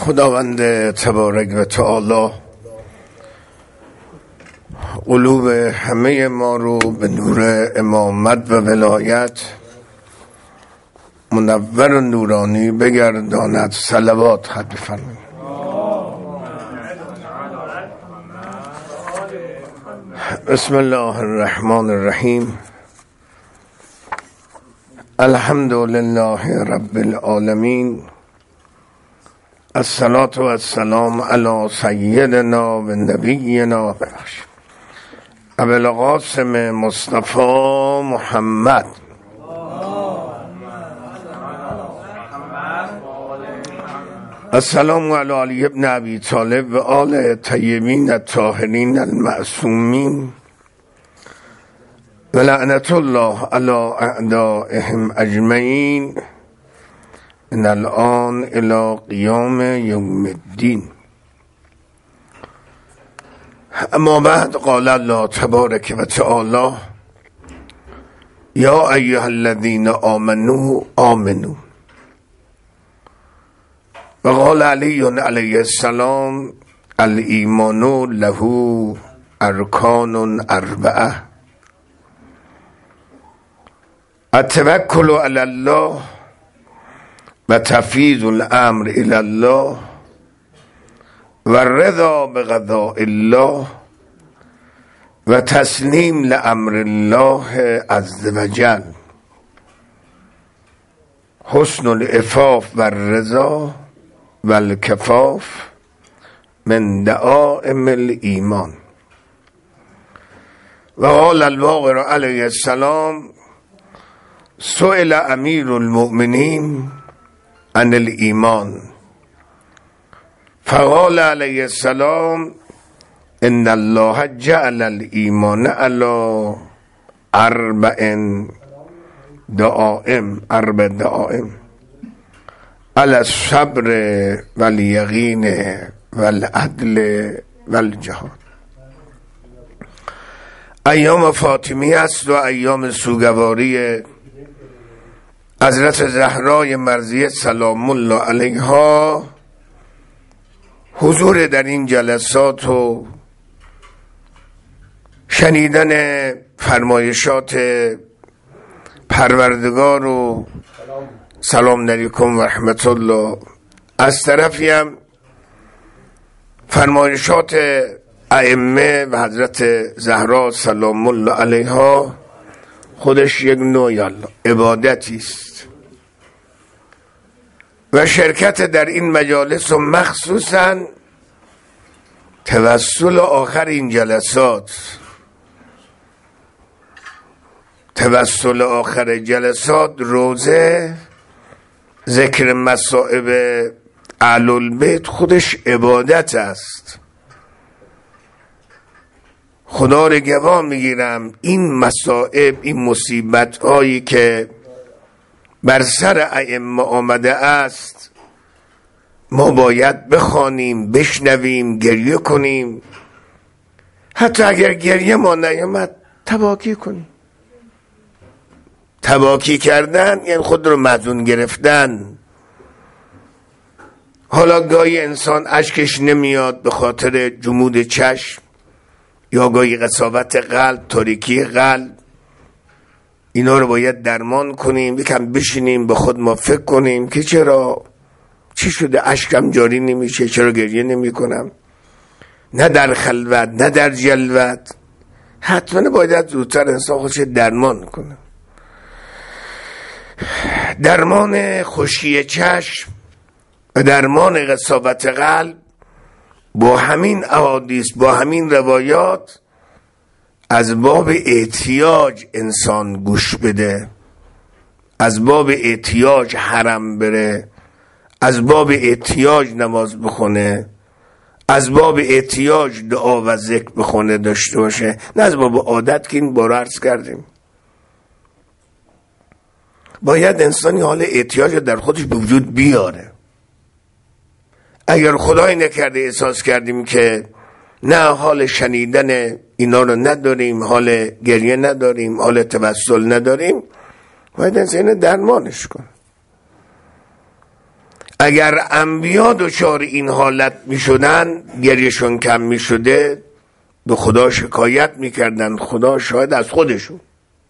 خداوند تبارک و تعالی قلوب همه ما رو به نور امامت و ولایت منور و نورانی بگرداند. صلوات حد بفرمایید. بسم الله الرحمن الرحیم. الحمد لله رب العالمین. الصلاة و السلام علی سیدنا و نبینا ابوالقاسم مصطفی محمد السلام علی علی ابن ابی طالب و آل طیبین الطاهرین المعصومین و لعنت الله علی اعدائهم اجمعین من الان الى قیام یوم الدین. اما بعد قال الله تبارک و تعالی یا ایها الذین آمنوا آمنوا. و قال علی علیه السلام الایمان له ارکان اربعه: التوکل علی الله و تفویض الامر الی الله و الرضا بقضاء الله و تسلیم لامر الله عز وجل. حسن العفاف و الرضا و الکفاف من دعائم الایمان. و قال الباقر علیه السلام سئل امیر المؤمنین عن الایمان فقال علیه السلام ان الله جعل الایمان علی اربع دعائم علی الصبر و الیقین و العدل و الجهاد. ایام فاطمی است و ایام سوگواری حضرت زهرای مرضیه سلام الله علیها. حضور در این جلسات و شنیدن فرمایشات پروردگار و سلام علیکم و رحمت الله، از طرفی هم فرمایشات ائمه و حضرت زهرا سلام الله علیها خودش یک نوع عبادتی است و شرکت در این مجالس و مخصوصا توسل آخر این جلسات، توسل آخر جلسات روزه ذکر مصائب اهل البیت خودش عبادت است. خدا را گواه میگیرم این مصائب، این مصیبت هایی که بر سر ائمه آمده است ما باید بخوانیم، بشنویم، گریه کنیم. حتی اگر گریه ما نیامد تباکی کنیم. تباکی کردن یعنی خود رو مدیون گرفتن. حالا گاهی انسان اشکش نمیاد به خاطر جمود چشم یا گاهی قساوت قلب، تاریکی قلب. اینا رو باید درمان کنیم. یکم بشینیم به خود ما فکر کنیم که چرا، چی شده اشکم جاری نمیشه، چرا گریه نمی کنم، نه در خلوت نه در جلوت. حتما باید زودتر انسان خودش درمان کنه. درمان خشکی چشم و درمان قساوت قلب با همین احادیث، با همین روایات از باب احتیاج انسان گوش بده، از باب احتیاج حرم بره، از باب احتیاج نماز بخونه، از باب احتیاج دعا و ذکر بخونه داشته باشه، نه از باب عادت که این بار عرض کردیم. باید انسانی حال احتیاج در خودش به وجود بیاره. اگر خدای نکرده احساس کردیم که نه حال شنیدن اینا رو نداریم، حال گریه نداریم، حال توسل نداریم، باید انسان درمانش کن. اگر انبیا دچار این حالت می شدن، گریهشون کم می شده، به خدا شکایت می کردن. خدا شاید از خودشون.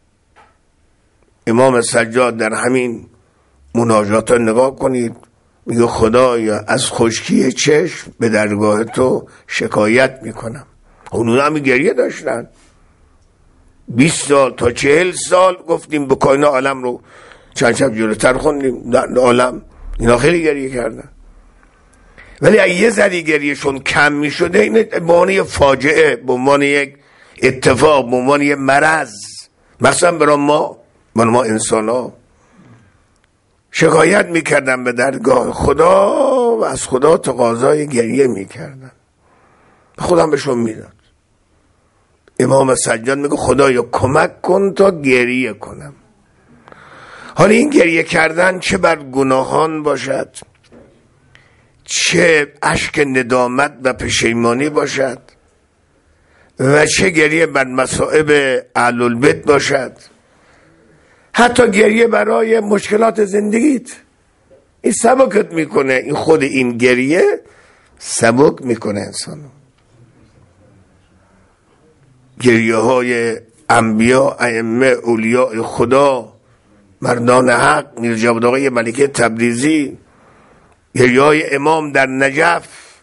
امام سجاد در همین مناجات نگاه کنید، میگه خدایا از خشکی چشم به درگاه تو شکایت میکنم. اونها هم گریه داشتن 20 سال تا 40 سال. گفتیم به کائنات عالم رو چند شب جلوتر خوندیم، در عالم اینا خیلی گریه کردن. ولی اگه یه ذره گریهشون کم میشده، این به عنوان فاجعه، به عنوان یک اتفاق، به عنوان یک مرض، مثلا برای ما انسان ها شکایت میکردن به درگاه خدا و از خدا تقاضای گریه میکردن، خودم بهشون میداد. امام سجاد میگه خدایا کمک کن تا گریه کنم. حالا این گریه کردن چه بر گناهان باشد، چه اشک ندامت و پشیمانی باشد، و چه گریه بر مصائب اهل البیت باشد، حتی گریه برای مشکلات زندگیت، این سبکت میکنه. این خود این گریه سبک میکنه انسانو. گریه های انبیا، ائمه، اولیاء خدا، مردان حق، میر جواد آقای ملکه تبریزی، گریه های امام در نجف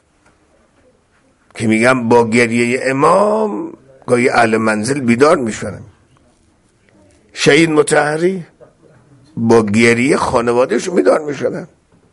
که میگم با گریه امام گاهی اهل منزل بیدار میشونن. شهید مطهری با گریه خانوادهشون بیدار میشونن.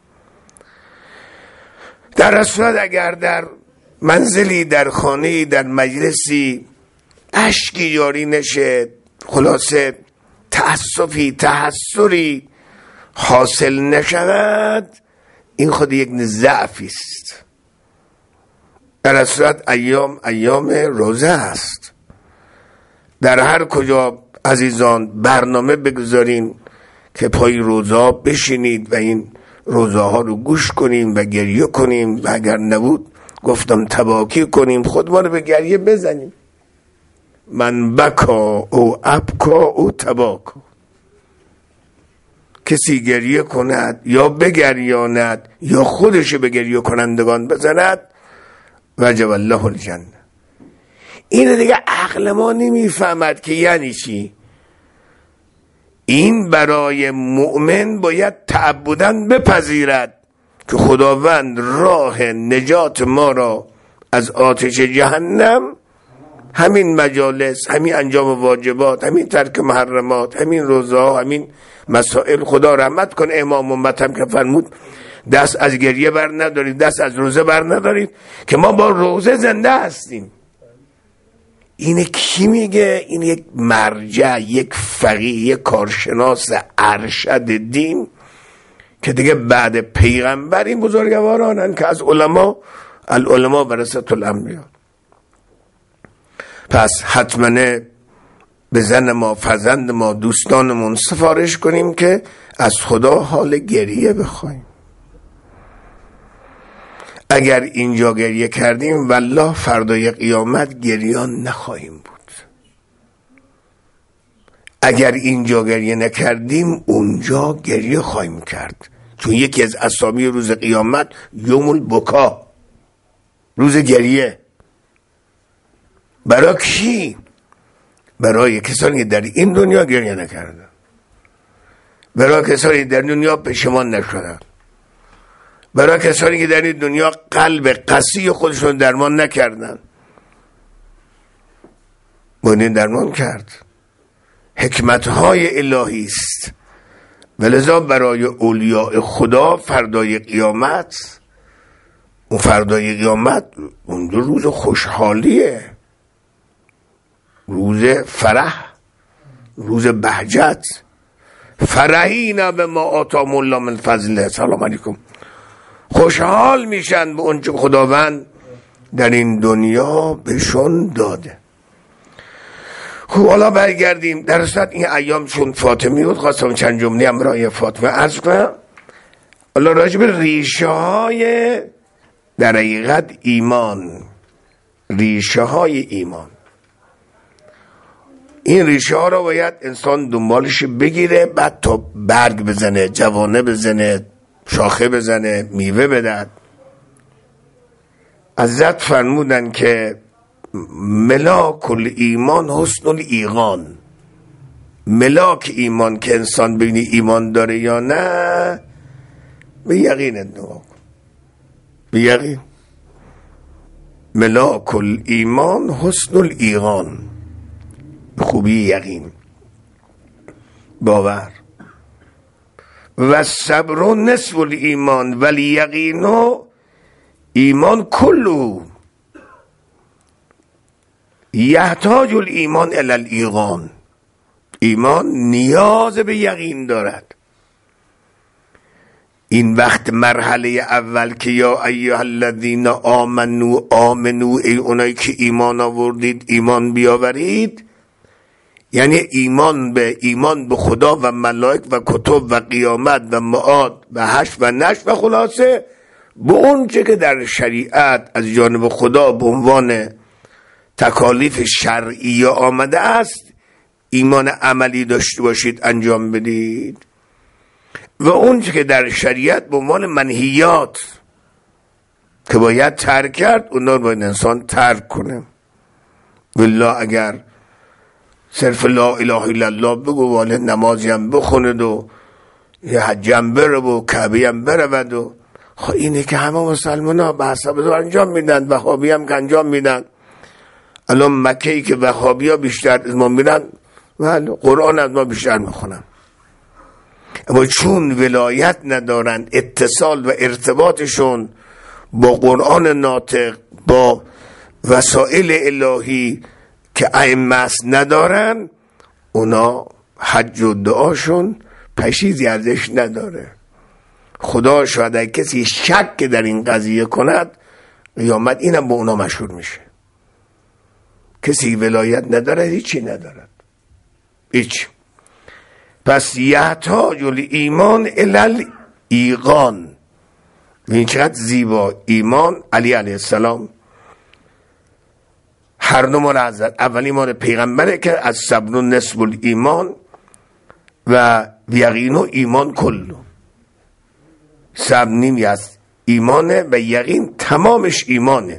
در اصل اگر در منزلی، در خانه‌ای، در مجلسی اشکی جاری نشه، خلاصه تأسفی، تحسری حاصل نشود، این خود یک ضعفی است. در اصل ایام روزه است. در هر کجا عزیزان برنامه بگذارین که پای روزه بشینید و این روزه ها رو گوش کنیم و گریه کنیم، و اگر نبود گفتم تباکی کنیم، خودمان رو به گریه بزنیم. من بکا او ابکا او تباکا. کسی گریه کند یا بگریاند یا خودش به گریه کنندگان بزند، وجب الله الجنه. این دیگه عقل ما نمیفهمد که یعنی چی. این برای مؤمن باید تعبداً بپذیرد که خداوند راه نجات ما را از آتش جهنم همین مجالس، همین انجام واجبات، همین ترک محرمات، همین روزه ها، همین مسائل. خدا رحمت کن امام امت هم که فرمود دست از گریه بر ندارید، دست از روزه بر ندارید، که ما با روزه زنده هستیم. اینه کی میگه؟ این یک مرجع، یک فقیه، یک کارشناس ارشد دین که دیگه بعد پیغمبر این بزرگوارانن که از العلماء ورثة الانبیاء. پس حتما به زن ما، فرزند ما، دوستانمون سفارش کنیم که از خدا حال گریه بخوایم. اگر اینجا گریه کردیم والله فردای قیامت گریان نخواهیم بود. اگر اینجا گریه نکردیم اونجا گریه خواهیم کرد، چون یکی از اسامی روز قیامت یوم البکا، روز گریه. برای کی؟ برای کسانی که در این دنیا گریه نکردن، برای کسانی در دنیا پشیمان نشدن، برای کسانی که در این دنیا قلب قسی خودشون درمان نکردن. باید درمان کرد. حکمتهای الهی است. ولذا برای اولیاء خدا فردای قیامت، اون فردای قیامت اون روز خوشحالیه، روز فرح، روز بهجت. فرحینا به ما آتاهم الله من فضله. سلام علیکم. خوشحال میشن به اون چه خداوند در این دنیا بهشون داده. خب حالا برگردیم. در اصل این ایام چون فاطمی بود، خواستم چند جمله هم برای فاطمه عرض کنم. حالا راجع به ریشه های در حقیقت ایمان، ریشه های ایمان، این ریشه ها رو باید انسان دنبالش بگیره، بعد تا برگ بزنه، جوانه بزنه، شاخه بزنه، میوه بدن. حضرت فرمودن که ملاک الایمان حسن الایقان، ملاک ایمان که انسان ببینی ایمان داره یا نه، به یقین نگاه کن، به یقین. ملاک الایمان حسن الایقان، به خوبی یقین، باور. و صبر نصف الایمان ولی یقین ایمان کلو یحتاج الایمان الی الایقان. ایمان نیاز به یقین دارد. این وقت مرحله اول که یا ایها الذین آمنو ای اونایی که ایمان آوردید ایمان بیاورید، یعنی ایمان به خدا و ملائک و کتب و قیامت و معاد و حشر و نشر و خلاصه به اون چه که در شریعت از جانب خدا به عنوان تکالیف شرعی آمده است ایمان عملی داشته باشید، انجام بدید. و اون چه که در شریعت به عنوان منهیات که باید ترک کرد، اونا رو باید انسان ترک کنه. والله اگر صرف لا اله الا الله بگو، والا نمازی هم بخوند و یه حج هم بره و کعبه هم برود و اینه که همه مسلمان ها به حسب دو انجام میدن، وهابی هم که انجام میدن. الان مکه‌ای که وهابی ها بیشتر از ما میرن و قرآن از ما بیشتر میخونن، اما چون ولایت ندارن، اتصال و ارتباطشون با قرآن ناطق، با وسائل الهی که ائمه است ندارن، اونا حج و دعاشون پشیزی ارزش نداره. خدا شاید اگه کسی شک در این قضیه کند، قیامت اینم با اونا مشهور میشه. کسی ولایت نداره هیچی ندارد، هیچ. پس یحتاج الایمان الی الایقان. این چقدر زیبا. ایمان علی علیه السلام هر دو مال حضرت، اولی مال پیغمبره که از صبر نصف الایمان و یقین و ایمان کلو. صبر نیمی از ایمانه و یقین تمامش ایمانه.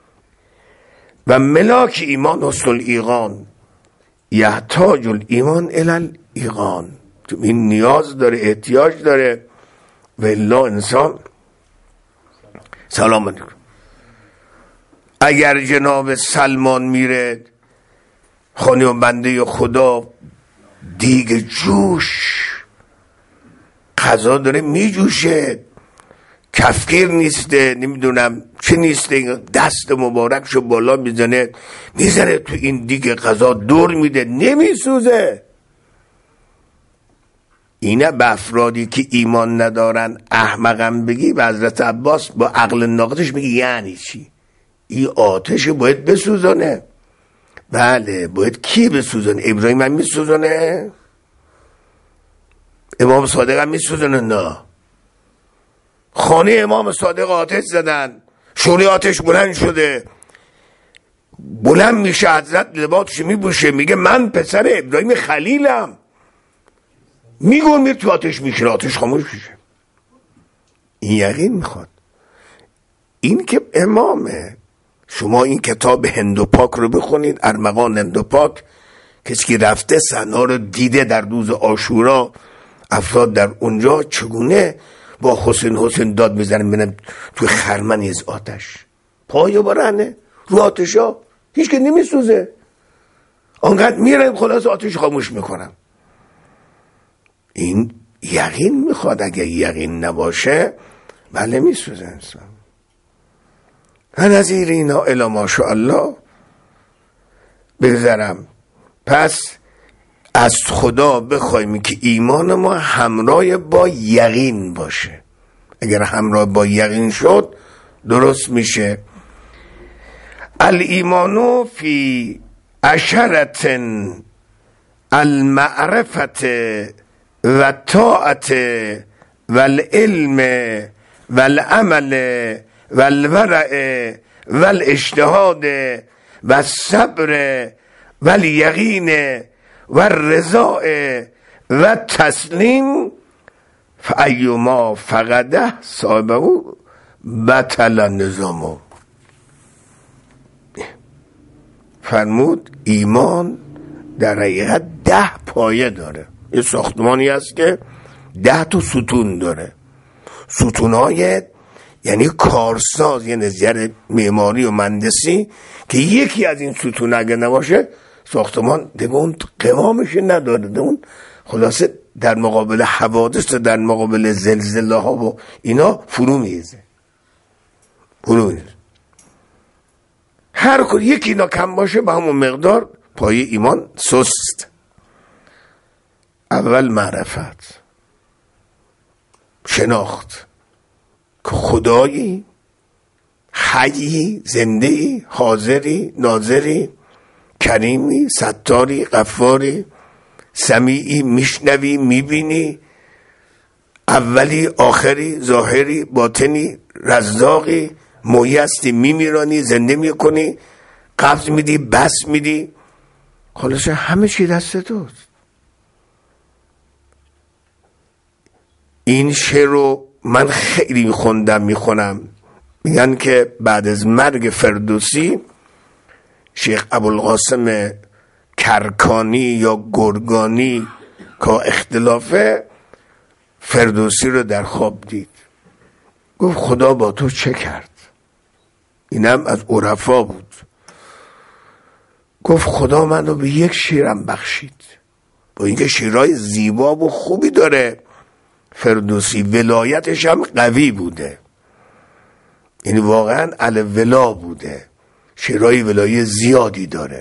و ملاک ایمان حسن الایقان، یحتاج الایمان الی الایقان. این نیاز داره، احتیاج داره. و الا انسان سلام علیکم. اگر جناب سلمان میره خانه و بنده خدا، دیگه جوش قضا داره میجوشه، کفگیر نیسته، نمیدونم چه نیسته، دست مبارکشو بالا میزنه تو این دیگه قضا دور میده، نمیسوزه. اینه به افرادی که ایمان ندارن احمقم بگی، و حضرت عباس با عقل ناقصش میگه یعنی چی؟ این آتش باید بسوزانه. بله باید کی بسوزانه؟ ابراهیم هم میسوزانه؟ امام صادق هم میسوزانه؟ نه. خانه امام صادق آتش زدن، شعله آتش بلند شده، بلند میشه، حضرت لباسش میبوشه، میگه من پسر ابراهیم خلیلم، میگون میر تو آتش میشه، آتش خاموش میشه. این یقین میخواد. این که امامه. شما این کتاب هندوپاک رو بخونید، ارمغان هندوپاک، کسی که رفته صحنه رو دیده در روز عاشورا، افراد در اونجا چگونه با حسین داد میزنن، ببینم توی خرمنی از آتش پایو برهنه رو آتشا، هیچ که نمیسوزه، آنقدر میره خلاص آتش خاموش میکنم. این یقین میخواد. اگه یقین نباشه بله میسوزه انسان. نظیر اینا الی ماشاءالله بگذرم. پس از خدا بخوایم که ایمان ما همراه با یقین باشه. اگر همراه با یقین شد درست میشه. الایمانو فی عشرت المعرفت و طاعت و العلم و العمل و الورع و الاجتهاد و الصبر و الیقین و الرضا و تسلیم فایما فقده صاحبه بطل نظامه. فرمود ایمان در حقیقت 10 پایه داره. یه ساختمانی هست که 10 تا ستون داره. ستونهای یعنی کارساز، یه نظر معماری و مهندسی که یکی از این ستون اگه نباشه ساختمان دیگه اون قوامش نداره، دیگه اون خلاصه در مقابل حوادث و در مقابل زلزله ها و اینا فرو میریزه. هر کل یکی اینا کم باشه به همون مقدار پایه ایمان سست. اول معرفت، شناخت که خدایی، حیی، زندهی، حاضری، ناظری، کریمی، ستاری، غفاری، سمیعی، میشنوی، میبینی، اولی، آخری، ظاهری، باطنی، رزاقی، محیی هستی، میمیرانی، زنده میکنی، قبض میدی، بس میدی، خلاصه همه چی دست توست. این شعر رو من خیلی میخونم. میگن که بعد از مرگ فردوسی شیخ ابوالقاسم کرکانی یا گرگانی که اختلافه فردوسی رو در خواب دید، گفت خدا با تو چه کرد؟ اینم از عرفا بود. گفت خدا منو به یک شیرم بخشید. با اینکه شیرهای زیبا و خوبی داره فردوسی، ولایتش هم قوی بوده، یعنی واقعا الولا بوده، شیرهای ولایت زیادی داره،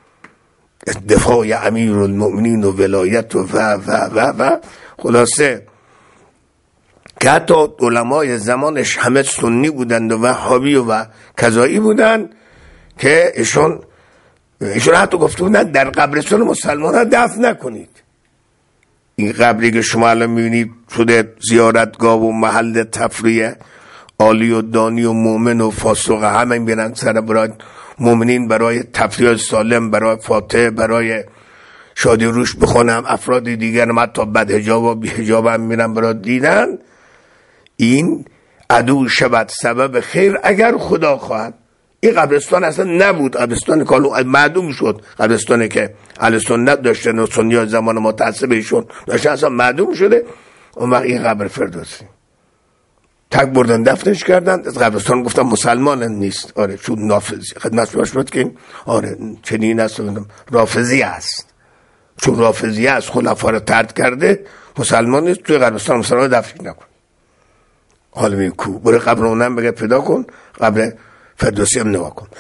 دفاع امیر المؤمنین و ولایت و خلاصه که حتی علمای زمانش همه سنی بودند و وهابی و کذایی بودند که ایشون حتی گفته بودن در قبرستان مسلمان ها دفن نکنید. این قبری که شما الان میبینید شده زیارتگاه و محل تفریح، عالی و دانی و مومن و فاسق همه میبینن سر برای مومنین، برای تفریح سالم، برای فاتح، برای شادی روش بخونم. افراد دیگر هم حتی بد حجاب و بی حجاب هم میرن برای دیدن. این عدو شود سبب خیر اگر خدا خواهد. این قبرستان اصلا نبود، قبرستان کالو معدوم شد، قبرستانی که اهل سنت داشتن و سنی زمان متعصب ایشون داشتن اصلا معدوم شده. اون وقت این قبر فردوسی تک بردن دفنش کردن. از قبرستان گفتن مسلمان نیست، آره چون نافذی خدمت باش بود که آره چنین است، رافضی است، چون رافضی است خلفا رو طرد کرده، مسلمان نیست، توی قبرستان مسلمان دفن نکن. حالا می کو برای قبر اونم بگه پیدا کن، قبر فردوسی هم نوا کن.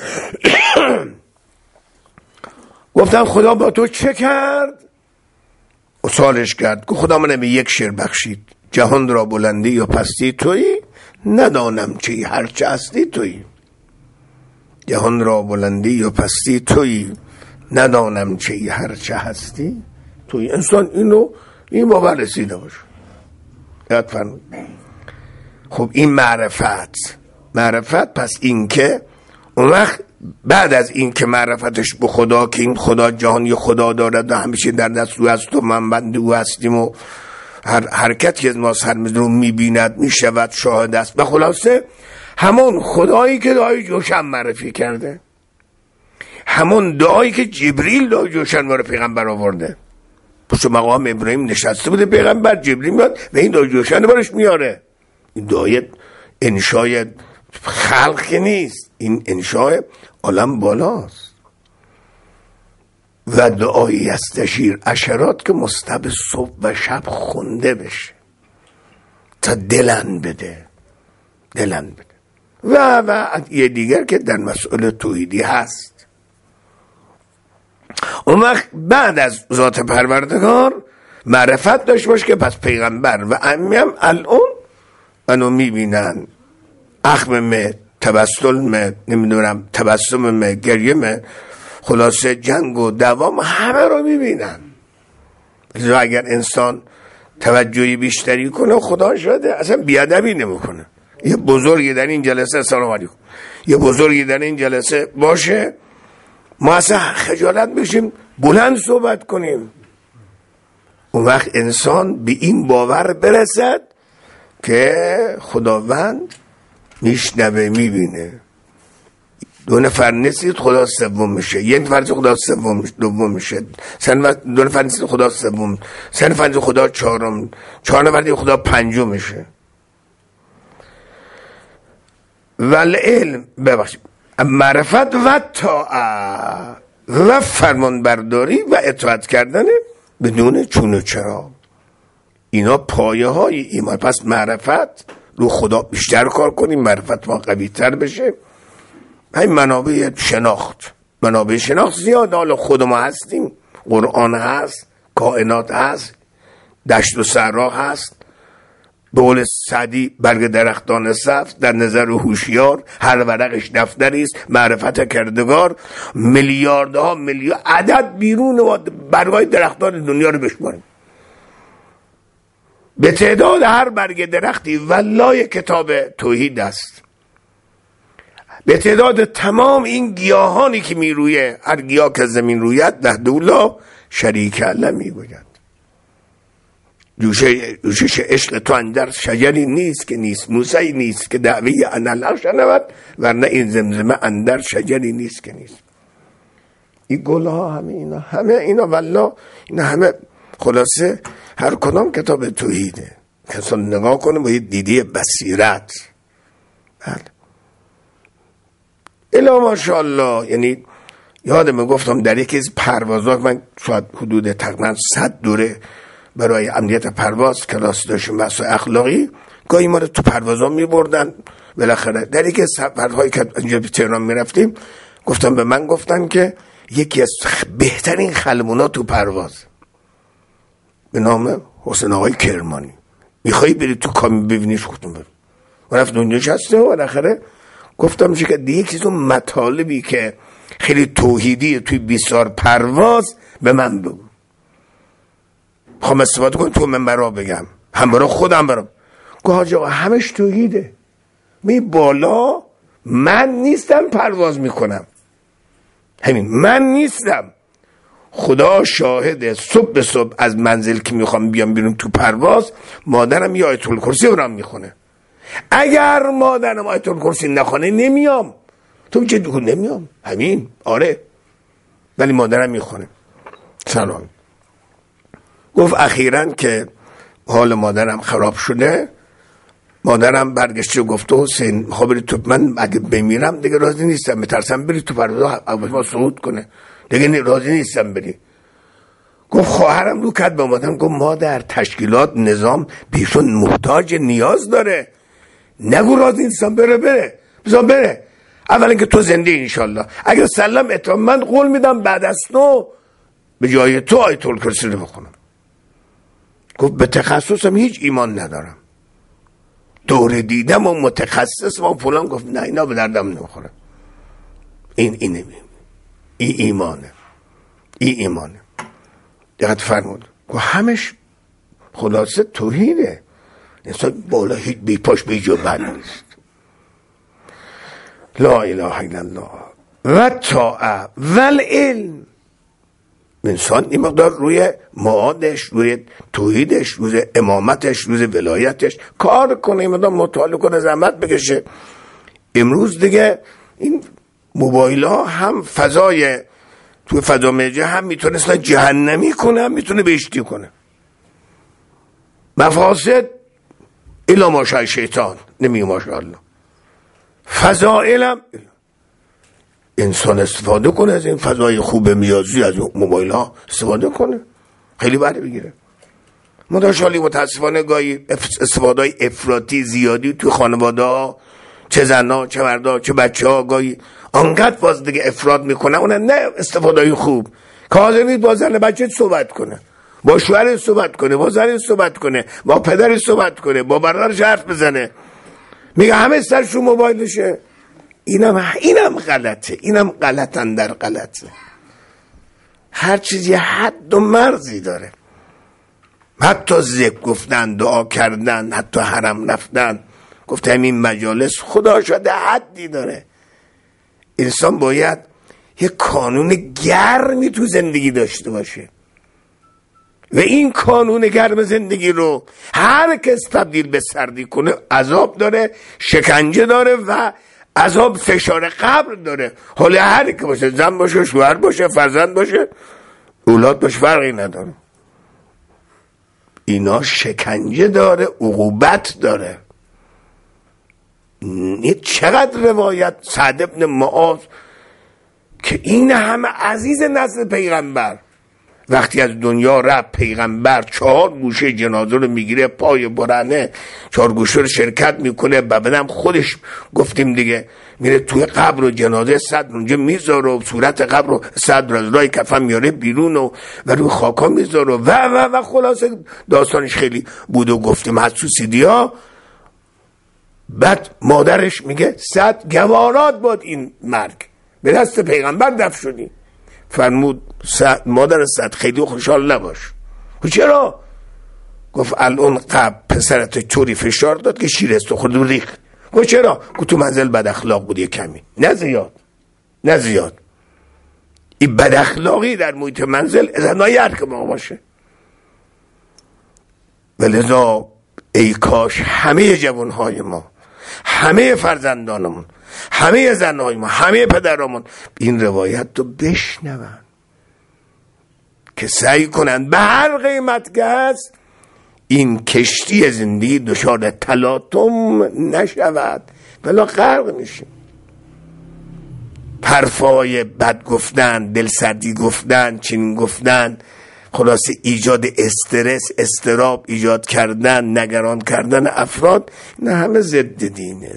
گفتم خدا با تو چه کرد؟ و سوالش کرد که خدا من به یک شیر بخشید، جهان را بلندی یا پستی تویی، ندانم چی هرچه هستی تویی. جهان را بلندی یا پستی تویی، ندانم چی هرچه هستی تویی. انسان این باور رسیده باشه. یاد فرمود. خب این معرفت پس این که اون وقت بعد از این که معرفتش به خدا که این خدا جهانی خدا دارد و همیشه در دست او است و من بنده او هستیم و هر حرکت که از ما سر می‌زنه می‌بیند میشود شاهد است. و خلاصه همون خدایی که دعای جوشن معرفی کرده، همون دعایی که جبریل دعای جوشن برای پیغمبر آورده، پشت مقام ابراهیم نشسته بوده پیغمبر، جبریل میاد و این دعای جوشن برش میاره. این دعای انشای خلق که نیست، این انشای عالم بالاست. و دعایی استشیر عشرات که مستب صبح و شب خونده بشه تا دلن بده و یه دیگر که در مسئله توحیدی هست. اون وقت بعد از ذات پروردگار معرفت داشت باش که پس پیغمبر و امیم الان انو میبینن، اخم تبسم نمیدونم تبسم گریه خلاصه جنگ و دوام همه رو میبینن. اگر انسان توجهی بیشتری کنه خدا شده اصلا بیادبی نمیکنه. یه بزرگی در این جلسه سلام علیکم، یه بزرگی در این جلسه باشه ما اصلا خجالت بشیم بلند صحبت کنیم. اون وقت انسان به این باور برسد که خداوند میشنوه میبینه. 2 نفر نیستید خدا سوم میشه، 1 نفر خدا دوم میشه، 2 نفر نیستید خدا سوم، 3 نفر خدا چهارم، 4 نفر خدا پنجم میشه. ول علم ببخشید معرفت و طاعت و فرمان برداری و اطاعت کردن بدون چون و چرا، اینا پایه های ایمان. پس معرفت رو خدا بیشتر کار کنیم، معرفت ما قوی تر بشه. همین منابع شناخت زیاد، حالا خود ما هستیم، قرآن هست، کائنات هست، دشت و صحرا هست، به قول سعدی برگ درختان سبز در نظر هوشیار، هر ورقش دفتری است معرفت کردگار. میلیاردها میلیارد عدد بیرون و برگای درختان دنیا رو بشماریم، به تعداد هر برگ درختی والله کتاب توحید است، به تعداد تمام این گیاهانی که میرویه، هر گیاه که زمین روید وحده لا شریک له میگوید. جوشش عشق تو اندر شجری نیست که نیست، موسی نیست که دعوی انالله شنود، ورنه این زمزمه اندر شجری نیست که نیست. این گل ها همه اینا والله اینا همه خلاصه هر کدام کتاب توحیده. انسان نگاه کنه با یه دیدی بصیرت. بله الا ماشاءالله. یعنی یادم گفتم در یکی از پروازات من شاید حدود تقریبا 100 دوره برای امنیت پرواز کلاس داشتیم، بحث اخلاقی، گاهی ما رو تو پروازا میبردن. بالاخره در یکی از سفرهایی که اینجا به تهران میرفتیم به من گفتن که یکی از بهترین خلمونا تو پرواز به نام حسین آقای کرمانی، میخوایی بری تو کامی ببینیش؟ گفتم برو. من رفت اونجاش هسته و بالاخره گفتم که یکی از اون مطالبی که خیلی توحیدی توی 20 پرواز به من بگو، خواهم استفاده کنم تو من برا بگم، هم برا خودم برا. گفت حاج آقا همش توحیده، می بالا من نیستم پرواز میکنم، همین من نیستم، خدا شاهده. صبح به صبح از منزل که میخوام بیام بیرون تو پرواز، مادرم یه آیت الکرسی برام میخونه. اگر مادرم آیت الکرسی نخونه نمیام. تو چه بگو؟ نمیام. همین آره، ولی مادرم میخونه. سلام. گفت اخیراً که حال مادرم خراب شده، مادرم برگشته و گفته حسین میخوام بری تو، من اگه بمیرم دیگه راضی نیستم، میترسم بری تو پرواز ما صعود کنه، دیگه راضی نیستم بری. گفت خواهرم رو کرد به مادرم، گفت مادر تشکیلات نظام بیشون محتاج نیاز داره، نگو راضی نیستم، بره بذار بره، اولا که تو زنده انشالله، اگر سلام اتمام من قول میدم بعد از تو به جای تو آیت الکرسی رو بخونم. گفت به تخصصم هیچ ایمان ندارم، دوره دیدم و متخصص و فلان. گفت نه اینا به دردم نمیخوره، این ایمانه. دقت فرمود. گفت همش خلاصه توحیده، انسان بالا هیچ بی پاش بی جو بند نیست. لا اله الا الله و طاعه و العلم. انسان این مقدار روی معادش، روی توحیدش، روی امامتش، روی ولایتش کار کنه، این مقدار مطالعه کنه، زحمت بکشه. امروز دیگه این موبایل ها هم فضای تو فضا مجازی هم میتونه اصلا جهنمی کنه، هم میتونه بهشتی کنه. مفاسد الا ماشاء شیطان، نمیگه ماشاءالله. فضائل هم انسان استفاده کنه از این فضای خوب میازی، از موبایل ها استفاده کنه، خیلی بره بگیره. متشالی متاسفانه گاهی استفاده های افراطی زیادی تو خانواده ها، چه زنها چه مردا چه بچه ها، گاهی انقدر باز دیگه افراط میکنه، اونم نه استفاده های خوب که حاضر نیست با زن بچه صحبت کنه، با شوهر صحبت کنه، با زن صحبت کنه، با پدر صحبت کنه، با برادرش حرف بزنه، میگه همه سرشون موبایلشه. اینم غلطه، اینم غلطن در غلطه. هر چیزی حد و مرزی داره، حتی ذکر گفتن، دعا کردن، حتی حرم رفتن. گفته همین مجالس خدا شده حدی داره. انسان باید یه کانون گرمی تو زندگی داشته باشه. و این کانون گرم زندگی رو هر کس تبدیل به سردی کنه عذاب داره، شکنجه داره و عذاب فشار قبر داره. حالا هر که باشه، زن باشه، شوهر باشه، فرزند باشه، اولاد باشه، فرقی نداره. اینا شکنجه داره، عقوبت داره. چقدر روایت سعد ابن معاذ که این همه عزیز نسل پیغمبر، وقتی از دنیا رفت پیغمبر 4 گوشه جنازه رو میگیره، پای برهنه 4 گوشه رو شرکت میکنه، بعدم خودش گفتیم دیگه میره توی قبر و جنازه صدر اونجا میذاره و صورت قبر رو صدر از رای کفن میاره بیرون و روی خاکا میذاره و خلاصه داستانش خیلی بود و گفتیم هست تو سیدیا. بعد مادرش میگه 100 گوارات بود این مرگ، به دست پیغمبر دفن شدی. فرمود مادر سعد خیلی خوشحال نباش. چرا؟ گفت الان قبل پسرت طوری فشار داد که شیر است و خود رو ریخت. گفت چرا؟ گفت تو منزل بد اخلاق بود، یه کمی، نه زیاد. این بد اخلاقی در محیط منزل از نایر که ما باشه. ولذا ای کاش همه جوانهای ما، همه فرزندانمون، همه زنهای ما، همه پدرامون این روایت رو بشنون که سعی کنن به هر قیمت که هست این کشتی زندگی دچار تلاطم نشود، بلا غرق میشیم. حرفای بد گفتن، دلسردی گفتن، چنین گفتن، خلاصه ایجاد استرس، استراب ایجاد کردن، نگران کردن افراد، نه همه ضد دینه.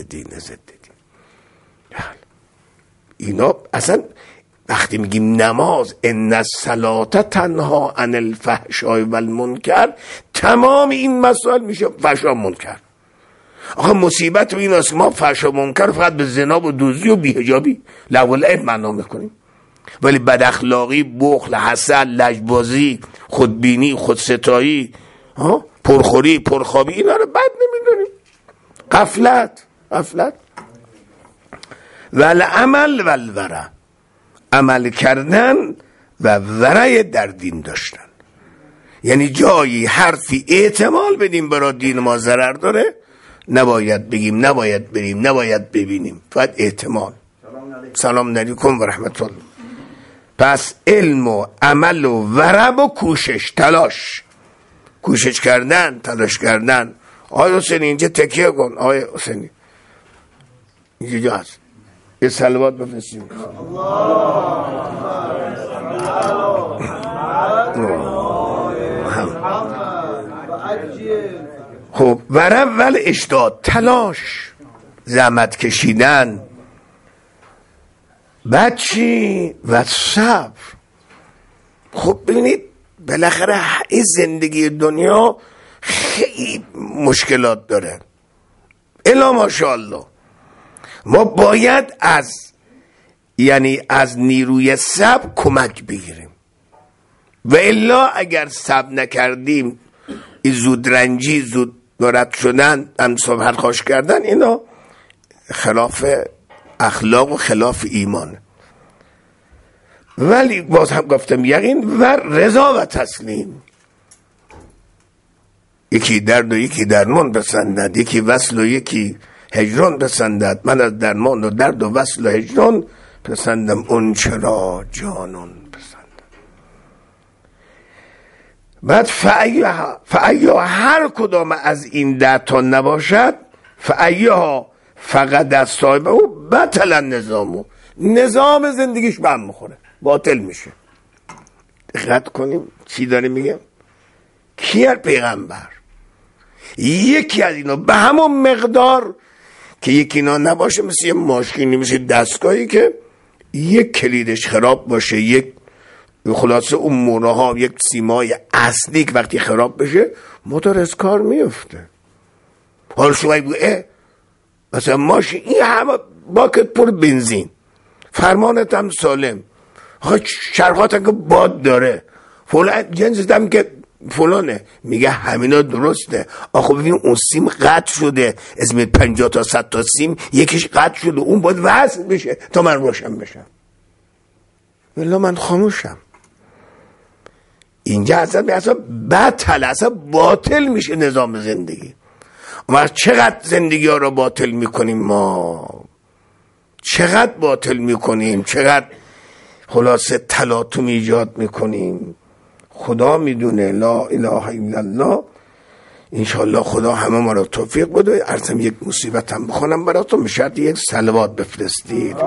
اینا اصلا وقتی میگیم نماز ان الصلاة تنها عن الفحشاء والمنکر، تمام این مسائل میشه فحشا منکر. آخه مصیبت و این است ما فحشا منکر فقط به زنا و دزدی و بی‌حجابی لولعب معنا میکنیم، ولی بد اخلاقی، بخل، حسد، لجبازی، خودبینی، خودستایی، پرخوری، پرخوابی، اینا رو بد نمیدونیم. غفلت والعمل والورع، عمل کردن و ورع در دین داشتن. یعنی جایی حرفی احتمال بدیم برای دین ما ضرر داره نباید بگیم، نباید بریم، نباید ببینیم، فقط احتمال. سلام علیکم و رحمت الله. پس علم و عمل و ورع و کوشش، کوشش کردن، تلاش کردن. آقای حسینی اینجا تکیه کن، آقای حسینی اینجا هست، یه صلوات بفرستیم. خب ورع ول اشتاد، تلاش، زحمت کشیدن، بعد چی؟ و صبر. خب ببینید بالاخره این زندگی دنیا خیلی مشکلات داره، الا ماشاءالله. ما باید از نیروی صبر کمک بگیریم و الا اگر صبر نکردیم این زودرنجی، زود ناراحت شدن، انصاف خواش کردن، اینا خلاف اخلاق و خلاف ایمان. ولی باز هم گفتم یقین و رضا و تسلیم. یکی درد و یکی درمان پسندد، یکی وصل و یکی هجران پسندد. من از درمان و درد و وصل و هجران پسندم، اون چرا جانون پسندم. بعد فعیها هر کدام از این 10 تا نباشد، فعیها فقط از صاحب او بطل نظام زندگیش به هم میخوره، باطل میشه. دقت کنیم چی داره میگه. کی پیغمبر یکی از اینا به همون مقدار که یکی اینا نباشه، مثل یه ماشینی، مثل دستگاهی که یک کلیدش خراب باشه، یک خلاصه اون مونه ها، یک سیمای اصلی که وقتی خراب بشه موتور از کار میفته. حالا شما بگو مثلا ماشین این همه باکت پر بنزین، فرمانت هم سالم، چرخات هم که باد داره، فلان جنس دم که فلانه، میگه همینا درسته. آخه ببین اون سیم قطع شده، اسم 50 تا 100 تا سیم یکیش قطع شده، اون باید وصل بشه تا من روشن بشم، ولی من خاموشم. اینجا اصلا باطل میشه نظام زندگی. ما چقدر زندگی ها رو باطل میکنیم، ما چقدر باطل میکنیم، چقدر خلاصه تلاطم ایجاد میکنیم. خدا میدونه. لا اله الا الله. انشاءالله خدا همه ما رو توفیق بده. عرضم یک مصیبت هم بخونم براتون، به شرط یک صلوات بفرستید.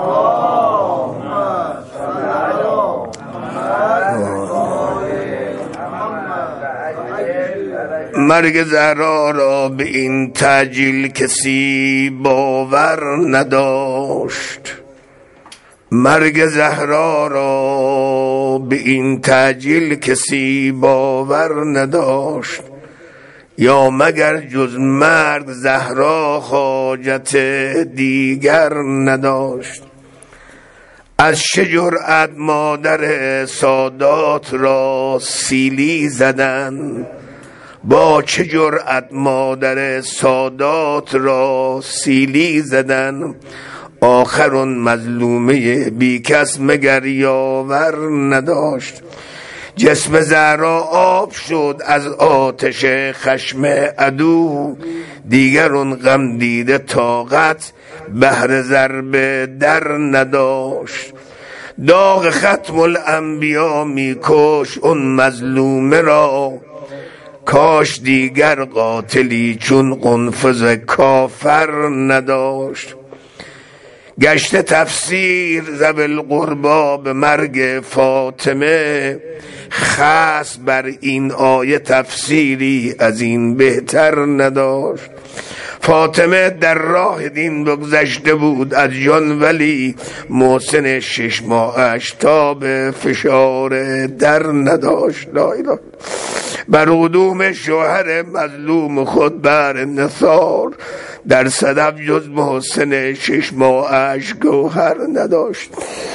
مرگ زهرا را به این تعجیل کسی باور نداشت. مرگ زهرا را به این تعجیل کسی باور نداشت. یا مگر جز مرگ زهرا حاجت دیگر نداشت. از چه جرأت مادر سادات را سیلی زدن؟ با چه جرأت مادر سادات را سیلی زدن؟ آخر اون مظلومه بی کس مگر یاور نداشت. جسم زهرا آب شد از آتش خشم عدو، دیگر اون غم دیده طاقت بهر ضرب در نداشت. داغ ختم الانبیا می کش اون مظلومه را، کاش دیگر قاتلی چون قنفذ کافر نداشت. گشت تفسیر ذوی القربا به مرگ فاطمه، خاص بر این آیه تفسیری از این بهتر نداشت. فاطمه در راه دین بگذشته بود از جان، ولی محسن 6 ماهش تاب فشار در نداشت. لا اله. بر قدوم شوهر مظلوم خود بر نثار، در صدف جز محسن 6 ماهش گوهر نداشت.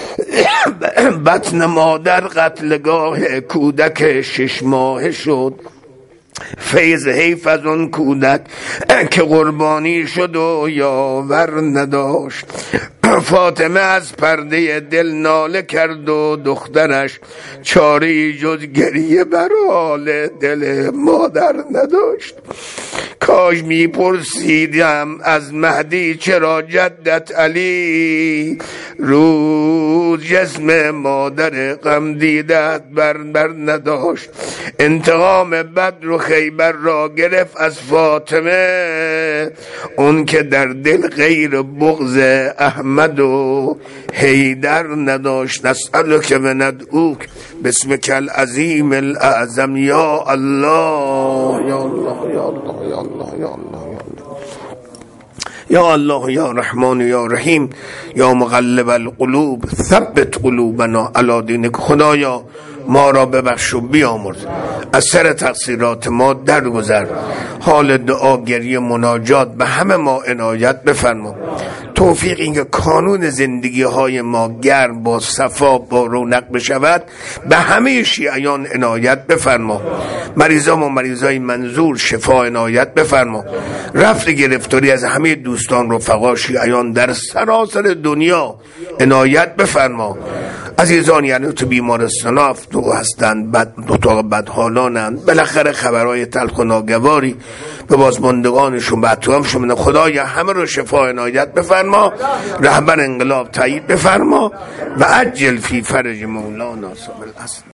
بطن مادر قتلگاه کودک 6 ماهه شد. فیض حیف از اون کودک که قربانی شد و یاور نداشت. فاطمه از پرده دل ناله کرد و دخترش چاری جز گریه بر حال دل مادر نداشت. کاش میپرسیدم از مهدی چرا جدت علی روز جسم مادر غم دیدت بر نداشت. انتقام بدر و خیبر را گرفت از فاطمه، اون که در دل غیر بغض احمد و حیدر نداشت. نسألک و ندعوک باسمک العظیم الاعظم یا الله یا الله یا الله یا الله یا الله یا الله یا رحمان یا رحیم یا مقلب القلوب ثبت قلوبنا علی دینک. خدایا ما را ببخش و بیامرز، از سر تقصیرات ما درگذر، حال دعا گریه مناجات به همه ما عنایت بفرما. توفیق اینکه کانون زندگی های ما گرم با صفا با رونق بشود به همه شیعیان عنایت بفرما. مریضان و مریضای منظور شفا عنایت بفرما. رفع گرفتاری از همه دوستان رفقا شیعیان در سراسر دنیا عنایت بفرما. عزیزان یعنی تو بیمارستان افتو هستند، بدحالانند، بالاخره خبرهای تلخ و ناگواری به بازماندگانشون به اطرافشون. خدایا همه رو شفا عنایت بفرما. رهبر انقلاب تایید بفرما و عجل فی فرج مولانا صاحب الاصل.